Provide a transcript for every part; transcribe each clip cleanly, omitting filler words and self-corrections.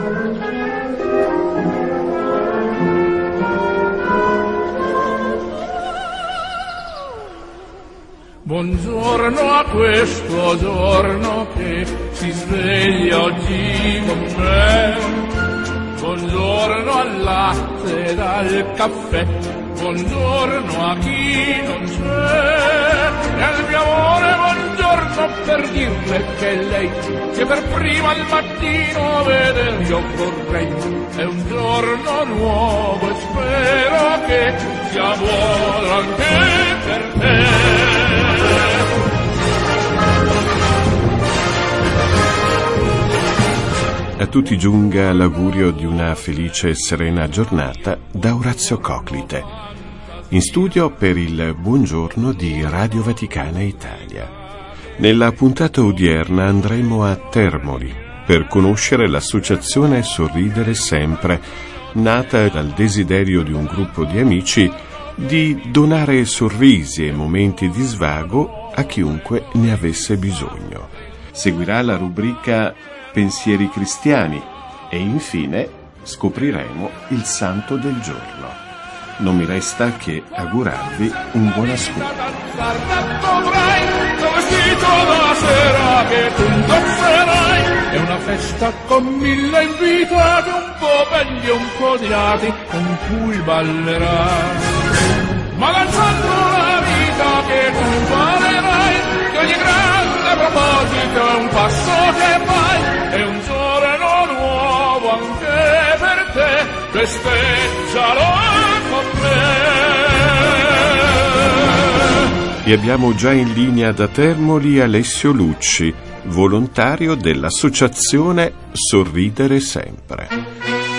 Buongiorno a questo giorno che si sveglia oggi con me. Buongiorno al latte ed al caffè. Buongiorno a chi non c'è. E al mio amore buongiorno per dirle che lei che per prima al mattino veder io vorrei. È un giorno nuovo e spero che sia buono anche per te. A tutti giunga l'augurio di una felice e serena giornata da Orazio Coclite, in studio per il Buongiorno di Radio Vaticana Italia. Nella puntata odierna andremo a Termoli per conoscere l'associazione Sorridere Sempre, nata dal desiderio di un gruppo di amici di donare sorrisi e momenti di svago a chiunque ne avesse bisogno. Seguirà la rubrica Pensieri cristiani e infine scopriremo il santo del giorno. Non mi resta che augurarvi un buon ascolto. È una festa con 1000 invitati, un po' belli e un po' odiati, con cui ballerai. Ma lanciando la vita che tu imparerai, che ogni grande proposito è un passo che fai. È un giorno nuovo anche per te, festeggialo con me. E abbiamo già in linea da Termoli Alessio Lucci, volontario dell'associazione Sorridere Sempre.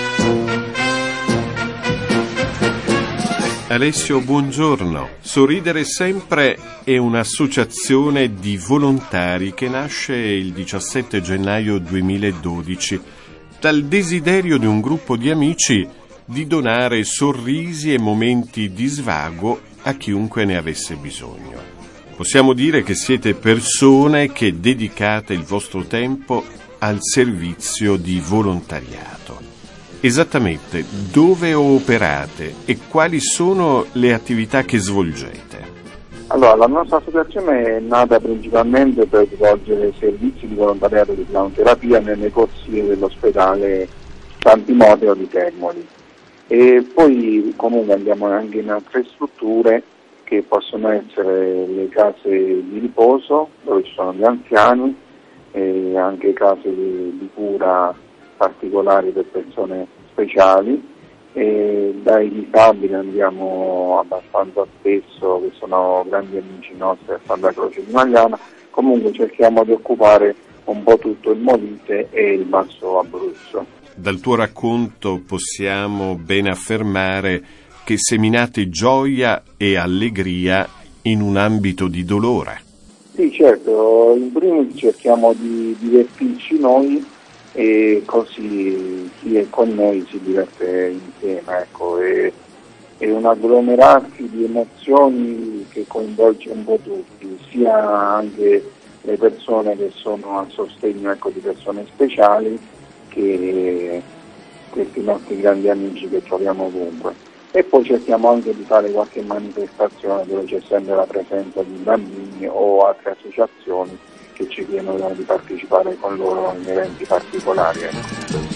Alessio, buongiorno. Sorridere Sempre è un'associazione di volontari che nasce il 17 gennaio 2012 dal desiderio di un gruppo di amici di donare sorrisi e momenti di svago a chiunque ne avesse bisogno. Possiamo dire che siete persone che dedicate il vostro tempo al servizio di volontariato. Esattamente dove operate e quali sono le attività che svolgete? Allora, la nostra associazione è nata principalmente per svolgere servizi di volontariato di clownterapia nelle corsie dell'ospedale San Timoteo di Termoli, e poi comunque andiamo anche in altre strutture che possono essere le case di riposo dove ci sono gli anziani e anche case di cura particolari per persone speciali, e dai disabili andiamo abbastanza spesso, che sono grandi amici nostri a Santa Croce di Magliana. Comunque cerchiamo di occupare un po' tutto il Molise e il Basso Abruzzo. Dal tuo racconto possiamo ben affermare che seminate gioia e allegria in un ambito di dolore. Sì, certo, in primis cerchiamo di divertirci noi e così chi è con noi si diverte insieme, ecco, è un agglomerarsi di emozioni che coinvolge un po' tutti, sia anche le persone che sono a sostegno, ecco, di persone speciali, che questi nostri grandi amici che troviamo ovunque. E poi cerchiamo anche di fare qualche manifestazione dove c'è sempre la presenza di bambini o altre associazioni che ci chiedono di partecipare con loro in eventi particolari, ecco.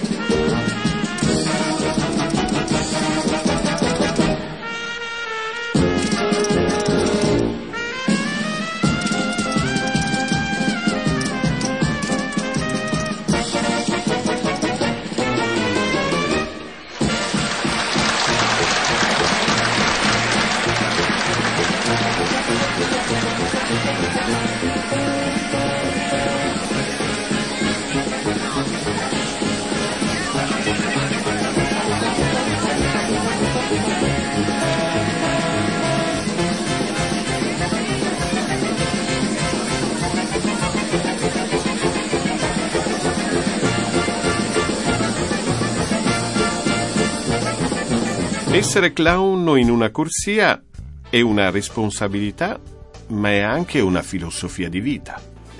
Essere clown in una corsia è una responsabilità, ma è anche una filosofia di vita. Sì,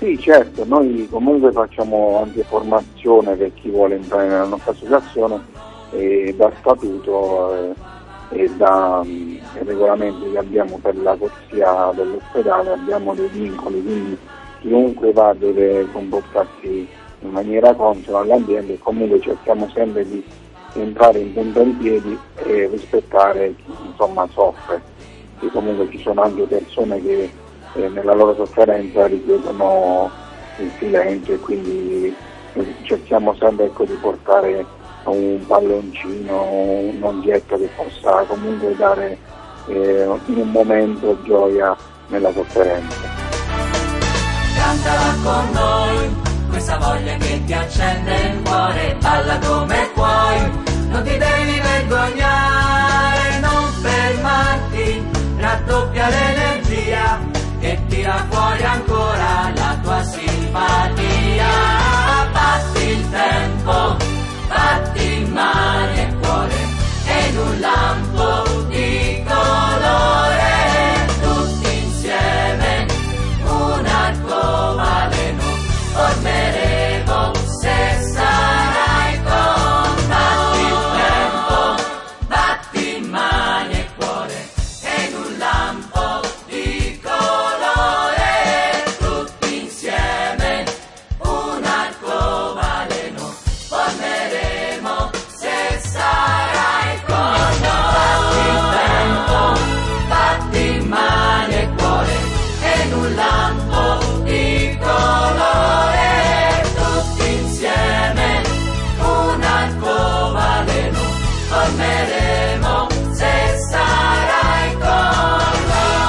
Sì, certo, noi comunque facciamo anche formazione per chi vuole entrare nella nostra associazione e da statuto e da regolamenti che abbiamo per la corsia dell'ospedale abbiamo dei vincoli, quindi chiunque va deve comportarsi in maniera consona all'ambiente e comunque cerchiamo sempre di entrare in punta di piedi e rispettare chi insomma soffre, che comunque ci sono anche persone che nella loro sofferenza richiedono il silenzio e quindi cerchiamo sempre di portare un palloncino, un oggetto che possa comunque dare in un momento gioia nella sofferenza. Cantala con noi, questa voglia che ti accende il cuore, balla come puoi, non ti devi vergognare, non fermarti, raddoppia l'energia che tira fuori ancora la tua simpatia. Batti il tempo, batti mani e cuore, e in un lampo di colore, tutti insieme, un arcobaleno formeremo se sarai con noi. Batti il tempo, batti mani e cuore, e in un lampo di colore, tutti insieme, un arcobaleno formeremo se sarai con noi. Batti il tempo, batti mani e cuore, e in un lampo di colore, tutti insieme, un arcobaleno formeremo se sarai con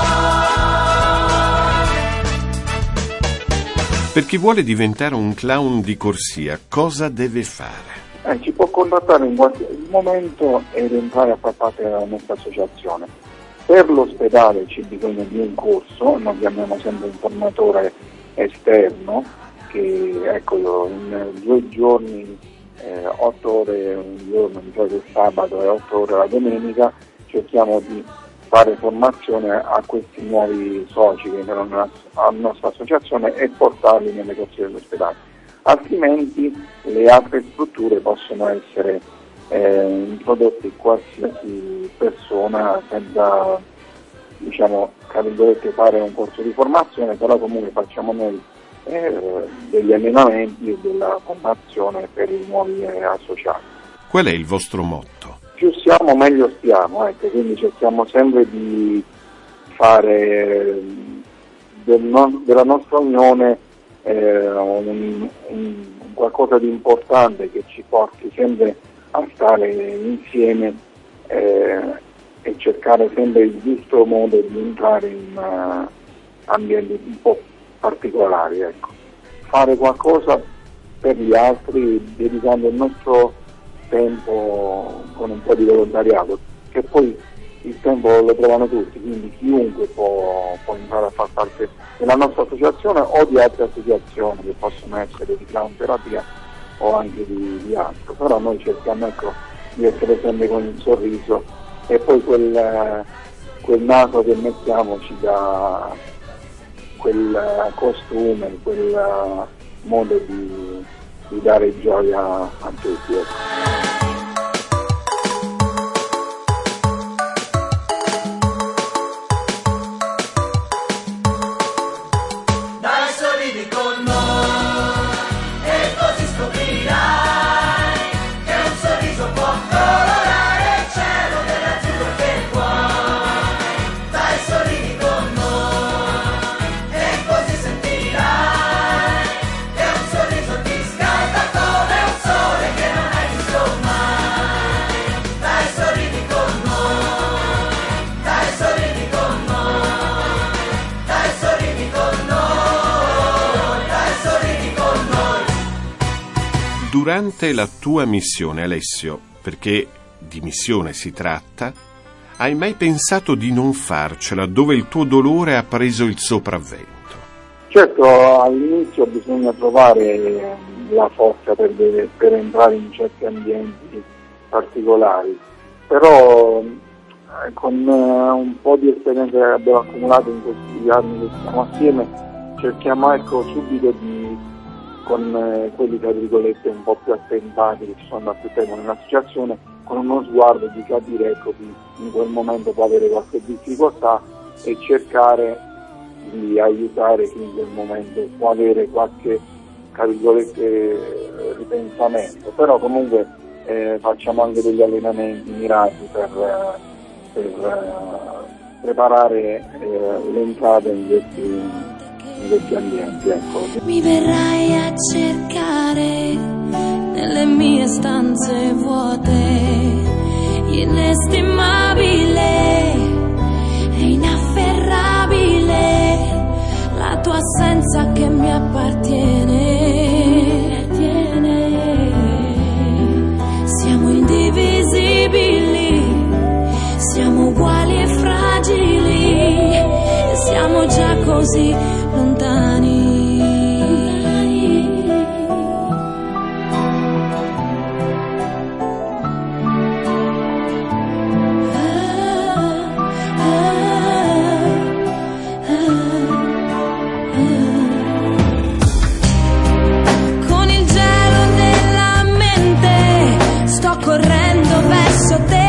noi. Per chi vuole diventare un clown di corsia, cosa deve fare? Ci può contattare in qualsiasi momento ed entrare a far parte della nostra associazione. Per l'ospedale c'è bisogno di un corso, noi chiamiamo sempre un formatore esterno che in 2 giorni, 8 ore un giorno, di solito il sabato e 8 ore la domenica, cerchiamo di fare formazione a questi nuovi soci che entrano alla nostra associazione e portarli nelle corsie dell'ospedale. Altrimenti le altre strutture possono essere introdotte qualsiasi persona senza, tra virgolette, fare un corso di formazione, però comunque facciamo noi degli allenamenti e della formazione per i nuovi associati. Qual è il vostro motto? Più siamo meglio stiamo, quindi cerchiamo sempre di fare della nostra unione un qualcosa di importante che ci porti sempre a stare insieme e cercare sempre il giusto modo di entrare in ambienti un po' particolari. Fare qualcosa per gli altri dedicando il nostro tempo con un po' di volontariato, che poi il tempo lo trovano tutti, quindi chiunque può entrare a far parte della nostra associazione o di altre associazioni che possono essere di clown terapia o anche di altro, però noi cerchiamo di essere sempre con il sorriso e poi quel naso che mettiamo ci dà quel costume, quel modo di dare gioia a tutti. Dai, sorridi con noi e così scoprirai che un sorriso può colorare il cielo dell'azzurro che vuoi. Dai, sorridi con noi e così sentirai che un sorriso ti scalda come un sole che non hai visto mai. Dai, sorridi con noi, dai, sorridi con noi, dai, sorridi con noi, dai, sorridi con noi. Durante la tua missione, Alessio, perché di missione si tratta, hai mai pensato di non farcela dove il tuo dolore ha preso il sopravvento? Certo, all'inizio bisogna trovare la forza per entrare in certi ambienti particolari, però con un po' di esperienza che abbiamo accumulato in questi anni che siamo assieme cerchiamo subito con quelli tra virgolette un po' più attentati che ci sono da più tempo nell'associazione, con uno sguardo di capire chi in quel momento può avere qualche difficoltà e cercare di aiutare chi in quel momento può avere qualche tra virgolette ripensamento, però comunque facciamo anche degli allenamenti mirati per preparare l'entrata in questi ambienti. Mi verrai a cercare nelle mie stanze vuote, inestimabile e inafferrabile la tua assenza che mi appartiene. Siamo indivisibili, siamo uguali e fragili, siamo già così lontani. Con il gelo nella mente sto correndo verso te.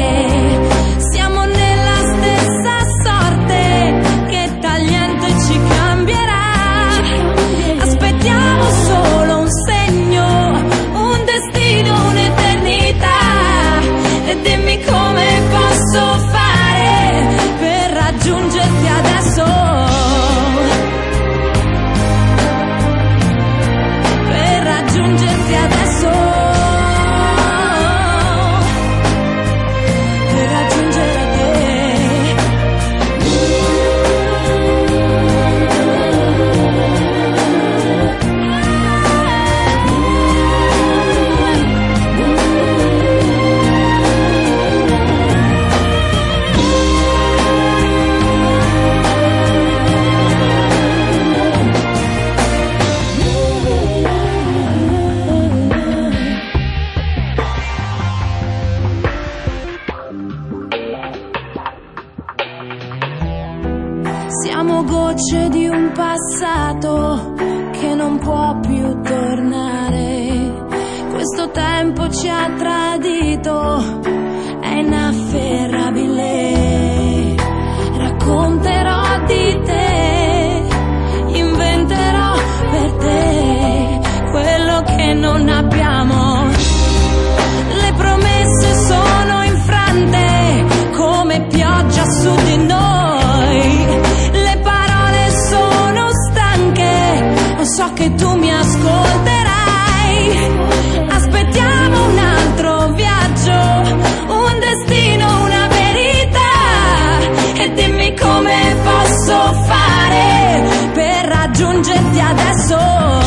Siamo gocce di un passato che non può più tornare. Questo tempo ci ha tradito, è inafferrabile. Racconterò di te, inventerò per te quello che non abbiamo. Le promesse sono infrante come pioggia su di noi. Le parole sono stanche, so che tu mi ascolterai. Aspettiamo un altro viaggio, un destino, una verità. E dimmi come posso fare per raggiungerti adesso.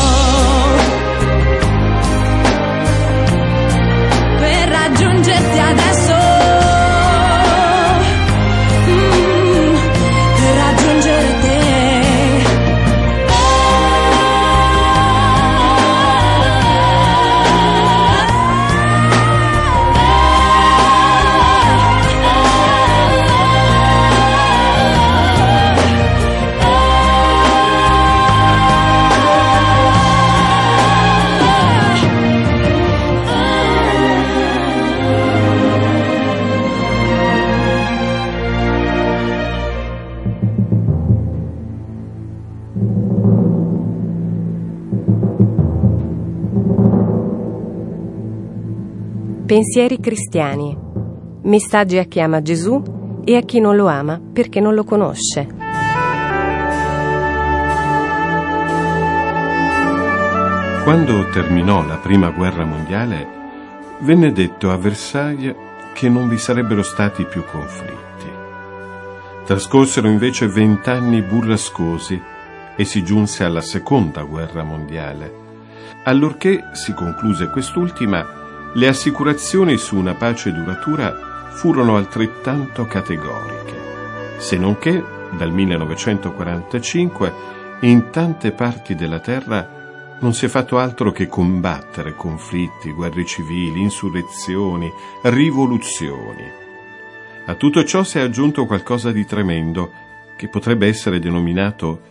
Per raggiungerti adesso. Per raggiungere te. Pensieri cristiani. Messaggi a chi ama Gesù e a chi non lo ama perché non lo conosce. Quando terminò la Prima Guerra Mondiale, venne detto a Versailles che non vi sarebbero stati più conflitti. Trascorsero invece 20 anni burrascosi e si giunse alla Seconda Guerra Mondiale. Allorché si concluse quest'ultima, le assicurazioni su una pace duratura furono altrettanto categoriche, se non che dal 1945 in tante parti della terra non si è fatto altro che combattere conflitti, guerre civili, insurrezioni, rivoluzioni. A tutto ciò si è aggiunto qualcosa di tremendo che potrebbe essere denominato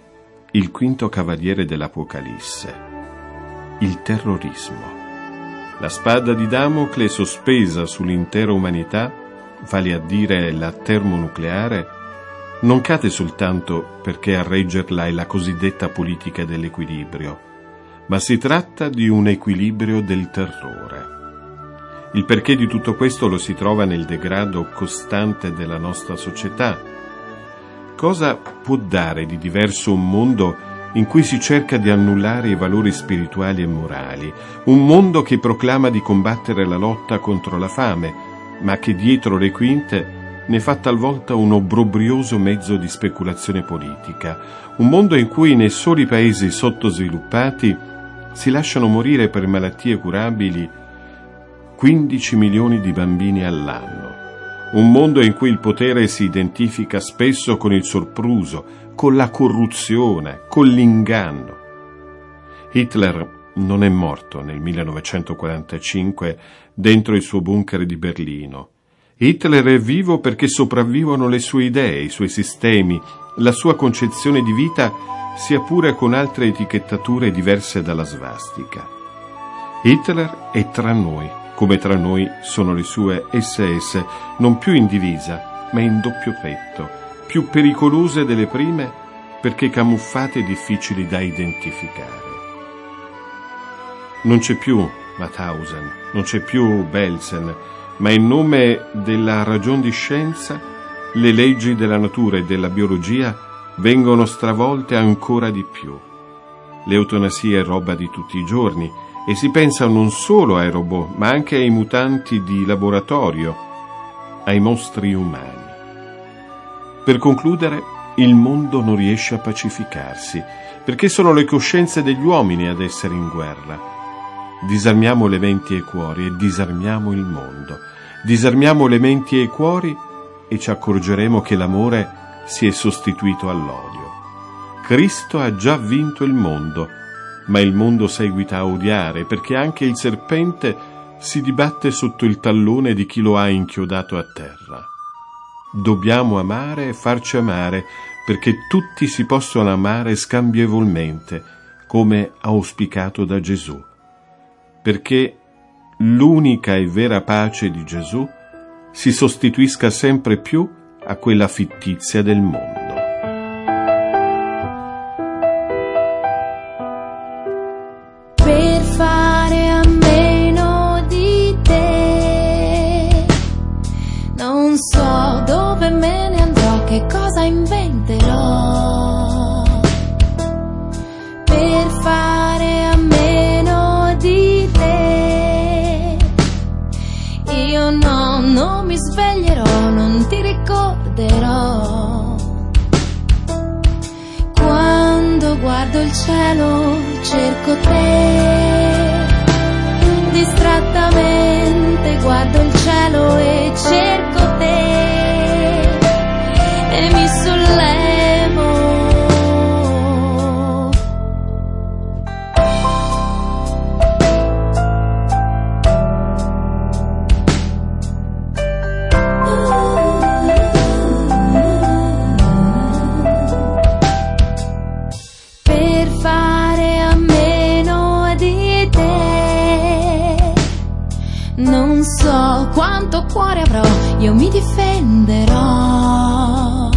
il quinto cavaliere dell'Apocalisse, il terrorismo. La spada di Damocle sospesa sull'intera umanità, vale a dire la termonucleare, non cade soltanto perché a reggerla è la cosiddetta politica dell'equilibrio, ma si tratta di un equilibrio del terrore. Il perché di tutto questo lo si trova nel degrado costante della nostra società. Cosa può dare di diverso un mondo in cui si cerca di annullare i valori spirituali e morali, un mondo che proclama di combattere la lotta contro la fame, ma che dietro le quinte ne fa talvolta un obbrobrioso mezzo di speculazione politica, un mondo in cui nei soli paesi sottosviluppati si lasciano morire per malattie curabili 15 milioni di bambini all'anno, un mondo in cui il potere si identifica spesso con il sopruso, con la corruzione, con l'inganno. Hitler non è morto nel 1945 dentro il suo bunker di Berlino. Hitler è vivo perché sopravvivono le sue idee, i suoi sistemi, la sua concezione di vita, sia pure con altre etichettature diverse dalla svastica. Hitler è tra noi, come tra noi sono le sue SS, non più in divisa, ma in doppio petto, più pericolose delle prime perché camuffate e difficili da identificare. Non c'è più Mauthausen, non c'è più Belsen, ma in nome della ragion di scienza le leggi della natura e della biologia vengono stravolte ancora di più. L'eutanasia è roba di tutti i giorni e si pensa non solo ai robot, ma anche ai mutanti di laboratorio, ai mostri umani. Per concludere, il mondo non riesce a pacificarsi, perché sono le coscienze degli uomini ad essere in guerra. Disarmiamo le menti e i cuori e disarmiamo il mondo. Disarmiamo le menti e i cuori e ci accorgeremo che l'amore si è sostituito all'odio. Cristo ha già vinto il mondo, ma il mondo seguita a odiare, perché anche il serpente si dibatte sotto il tallone di chi lo ha inchiodato a terra. Dobbiamo amare e farci amare, perché tutti si possono amare scambievolmente, come auspicato da Gesù. Perché l'unica e vera pace di Gesù si sostituisca sempre più a quella fittizia del mondo. Per fare a meno di te, non so dove me ne andrò, che cosa inventerò. Per fare a meno di te, io no, non mi sveglierò, non ti ricorderò. Quando guardo il cielo cerco te, distrattamente guardo il cielo e cerco te e mi sollevo. Per fare a meno di te, non so quanto cuore avrò, io mi difenderò.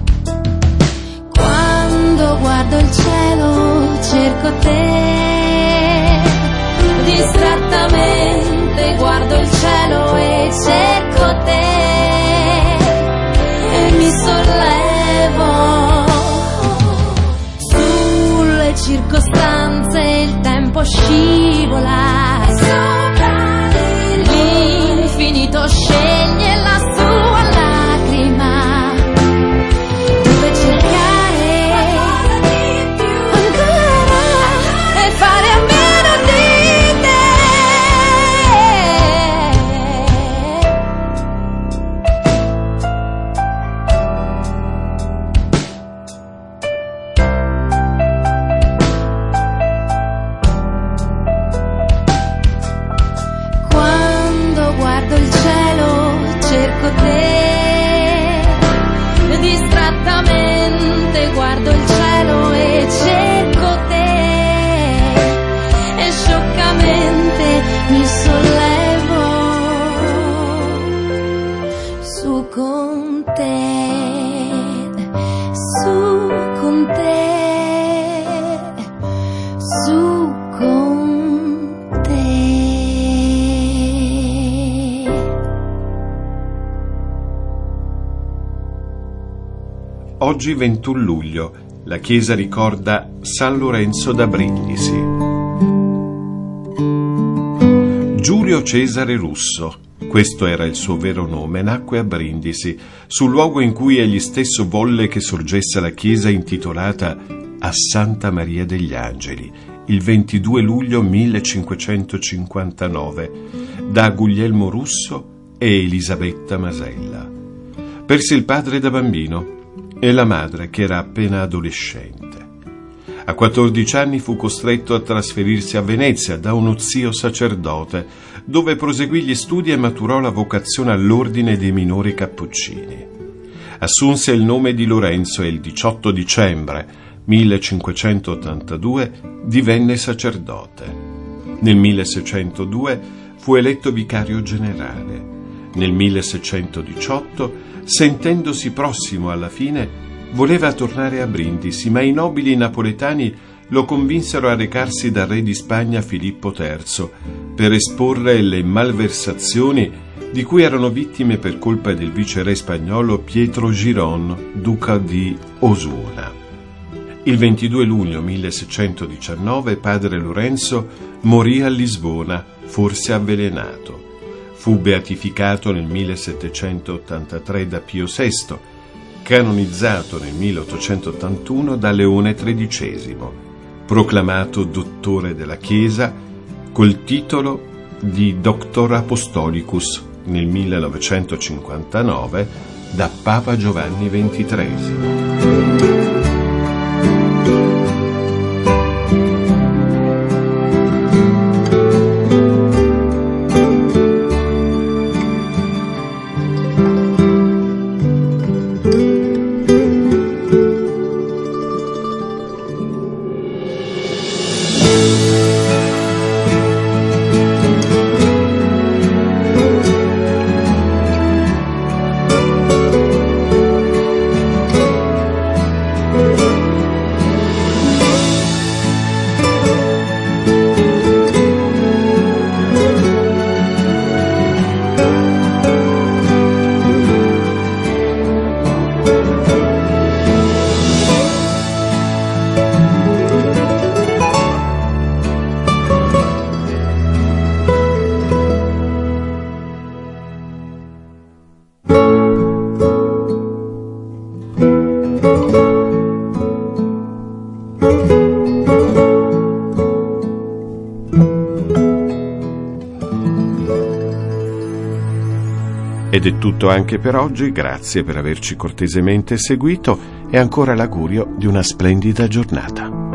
Quando guardo il cielo cerco te, distrattamente guardo il cielo e cerco te e mi sollevo. Sulle circostanze il tempo scivola, l'infinito sceglie la sua lacrima, dove cercare ancora e fare a meno di te. Oggi 21 luglio, la chiesa ricorda San Lorenzo da Brindisi. Giulio Cesare Russo, questo era il suo vero nome, nacque a Brindisi, sul luogo in cui egli stesso volle che sorgesse la chiesa intitolata a Santa Maria degli Angeli, il 22 luglio 1559, da Guglielmo Russo e Elisabetta Masella. Perse il padre da bambino e la madre che era appena adolescente. A 14 anni fu costretto a trasferirsi a Venezia da uno zio sacerdote, dove proseguì gli studi e maturò la vocazione all'ordine dei minori cappuccini. Assunse il nome di Lorenzo e il 18 dicembre 1582 divenne sacerdote. Nel 1602 fu eletto vicario generale. Nel 1618, sentendosi prossimo alla fine, voleva tornare a Brindisi, ma i nobili napoletani lo convinsero a recarsi dal re di Spagna Filippo III per esporre le malversazioni di cui erano vittime per colpa del viceré spagnolo Pietro Giron, duca di Osuna. Il 22 luglio 1619 padre Lorenzo morì a Lisbona, forse avvelenato. Fu beatificato nel 1783 da Pio VI, canonizzato nel 1881 da Leone XIII, proclamato dottore della Chiesa col titolo di Doctor Apostolicus nel 1959 da Papa Giovanni XXIII. Ed è tutto anche per oggi, grazie per averci cortesemente seguito e ancora l'augurio di una splendida giornata.